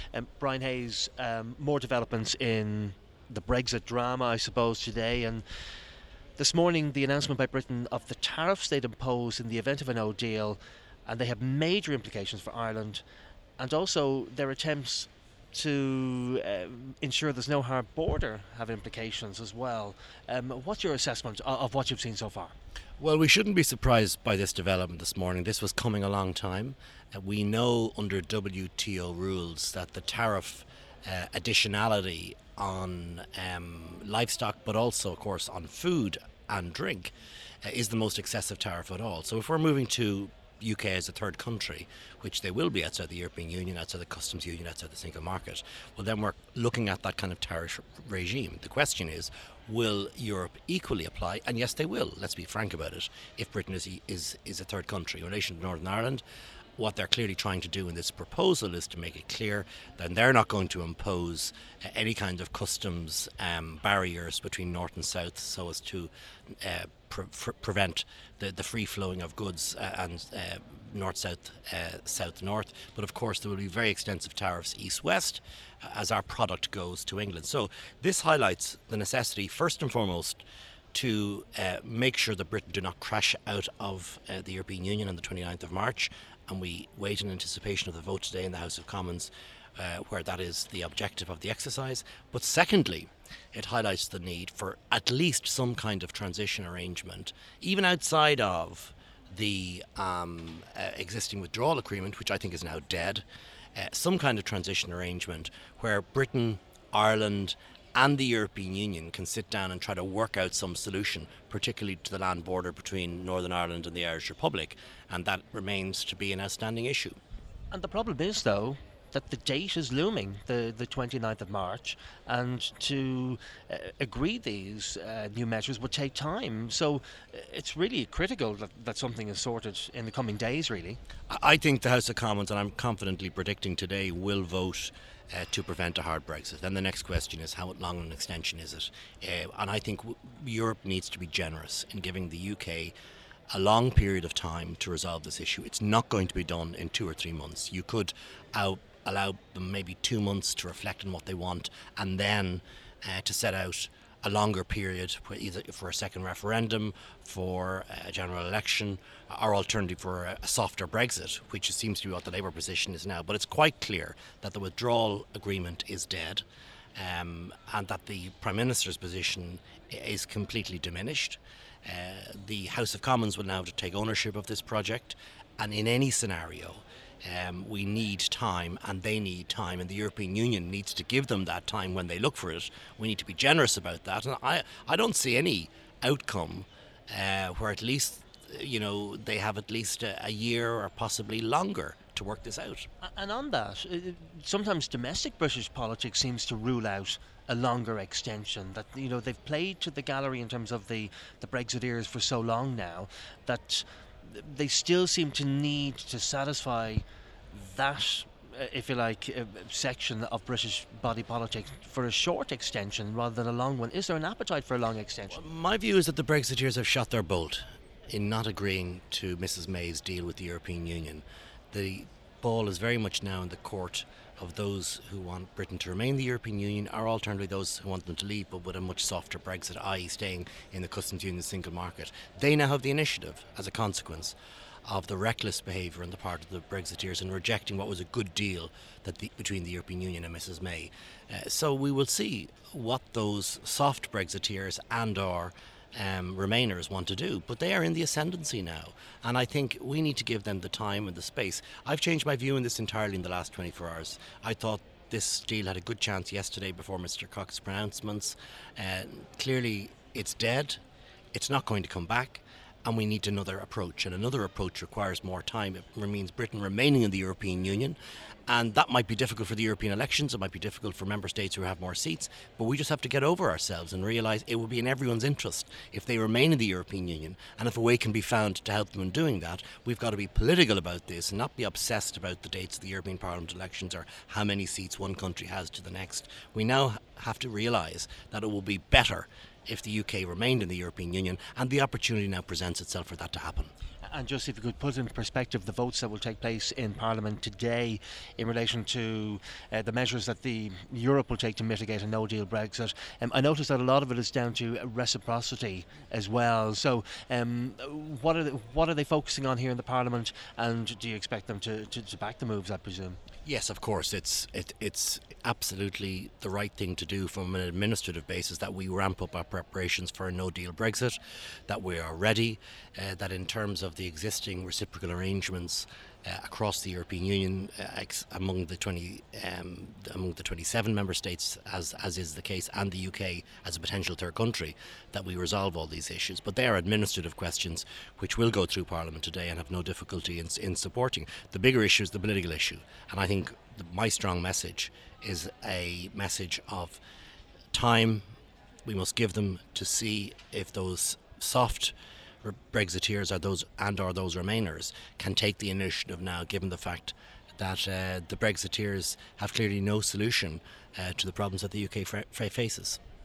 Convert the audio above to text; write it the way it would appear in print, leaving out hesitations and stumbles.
Brian Hayes, more developments in the Brexit drama, I suppose, today. And this morning, the announcement by Britain of the tariffs they'd impose in the event of a no deal, and they have major implications for Ireland, and also their attempts to ensure there's no hard border have implications as well. What's your assessment of what you've seen so far? Well, we shouldn't be surprised by this development this morning. This was coming a long time. We know under WTO rules that the tariff additionality on livestock, but also, of course, on food and drink, is the most excessive tariff at all. So if we're moving to UK as a third country, which they will be outside the European Union, outside the customs union, outside the single market, well, then we're looking at that kind of tariff regime. The question is, will Europe equally apply? And yes, they will. Let's be frank about it. If Britain is a third country in relation to Northern Ireland, what they're clearly trying to do in this proposal is to make it clear that they're not going to impose any kind of customs barriers between north and south so as to prevent the free flowing of goods and north-south, south-north. But of course there will be very extensive tariffs east-west as our product goes to England. So this highlights the necessity, first and foremost, to make sure that Britain do not crash out of the European Union on the 29th of March, and we wait in anticipation of the vote today in the House of Commons where that is the objective of the exercise. But secondly, it highlights the need for at least some kind of transition arrangement, even outside of the existing withdrawal agreement, which I think is now dead, some kind of transition arrangement where Britain, Ireland and the European Union can sit down and try to work out some solution, particularly to the land border between Northern Ireland and the Irish Republic, and that remains to be an outstanding issue. And the problem is, though, that the date is looming, the 29th of March, and to agree these new measures would take time. So it's really critical that something is sorted in the coming days, really. I think the House of Commons, and I'm confidently predicting today, will vote to prevent a hard Brexit. Then the next question is, how long an extension is it? And I think Europe needs to be generous in giving the UK a long period of time to resolve this issue. It's not going to be done in 2 or 3 months. You could allow them maybe 2 months to reflect on what they want, and then to set out a longer period, either for a second referendum, for a general election, or alternative for a softer Brexit, which seems to be what the Labour position is now. But it's quite clear that the withdrawal agreement is dead, and that the Prime Minister's position is completely diminished. The House of Commons will now have to take ownership of this project, and in any scenario, we need time, and they need time, and the European Union needs to give them that time when they look for it. We need to be generous about that, and I don't see any outcome where at least they have at least a year or possibly longer to work this out. And on that, sometimes domestic British politics seems to rule out a longer extension. That they've played to the gallery in terms of the Brexiteers for so long now that they still seem to need to satisfy that, if you like, section of British body politics for a short extension rather than a long one. Is there an appetite for a long extension? My view is that the Brexiteers have shot their bolt in not agreeing to Mrs May's deal with the European Union. The ball is very much now in the court of those who want Britain to remain in the European Union, or alternatively those who want them to leave but with a much softer Brexit, i.e. staying in the customs union single market. They now have the initiative as a consequence of the reckless behaviour on the part of the Brexiteers in rejecting what was a good deal between the European Union and Mrs May. So we will see what those soft Brexiteers and or Remainers want to do, but they are in the ascendancy now, and I think we need to give them the time and the space. I've changed my view on this entirely in the last 24 hours. I thought this deal had a good chance yesterday before Mr Cox's pronouncements. Clearly it's dead, it's not going to come back, and we need another approach, and another approach requires more time. It means Britain remaining in the European Union, and that might be difficult for the European elections, it might be difficult for member states who have more seats, but we just have to get over ourselves and realise it will be in everyone's interest if they remain in the European Union, and if a way can be found to help them in doing that. We've got to be political about this and not be obsessed about the dates of the European Parliament elections or how many seats one country has to the next. We now have to realise that it will be better if the UK remained in the European Union, and the opportunity now presents itself for that to happen. And just if you could put in perspective the votes that will take place in Parliament today in relation to the measures that the Europe will take to mitigate a no-deal Brexit, I noticed that a lot of it is down to reciprocity as well. So, what are they focusing on here in the Parliament, and do you expect them to back the moves, I presume? Yes, of course. It's absolutely the right thing to do from an administrative basis that we ramp up our preparations for a no-deal Brexit, that we are ready, that in terms of the existing reciprocal arrangements across the European Union, among the 27 member states, as is the case, and the UK as a potential third country, that we resolve all these issues. But they are administrative questions which will go through Parliament today and have no difficulty in supporting. The bigger issue is the political issue, and I think my strong message is a message of time we must give them to see if those soft Brexiteers or those Remainers can take the initiative now, given the fact that the Brexiteers have clearly no solution to the problems that the UK faces.